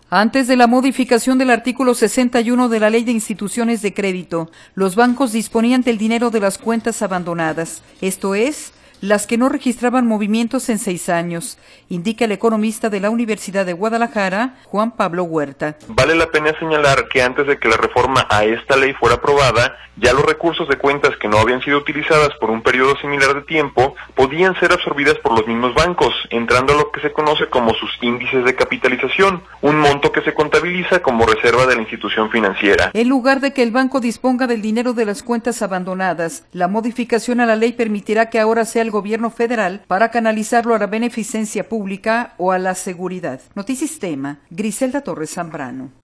Antes de la modificación del artículo 61 de la Ley de Instituciones de Crédito, los bancos disponían del dinero de las cuentas abandonadas, esto es, las que no registraban movimientos en 6 años, indica el economista de la Universidad de Guadalajara, Juan Pablo Huerta. Vale la pena señalar que antes de que la reforma a esta ley fuera aprobada, ya los recursos de cuentas que no habían sido utilizadas por un periodo similar de tiempo podían ser absorbidas por los mismos bancos, entrando a lo que se conoce como sus índices de capitalización, un monto que se contabiliza como reserva de la institución financiera. En lugar de que el banco disponga del dinero de las cuentas abandonadas, la modificación a la ley permitirá que ahora sea el gobierno federal para canalizarlo a la beneficencia pública o a la seguridad. Notisistema, Griselda Torres Zambrano.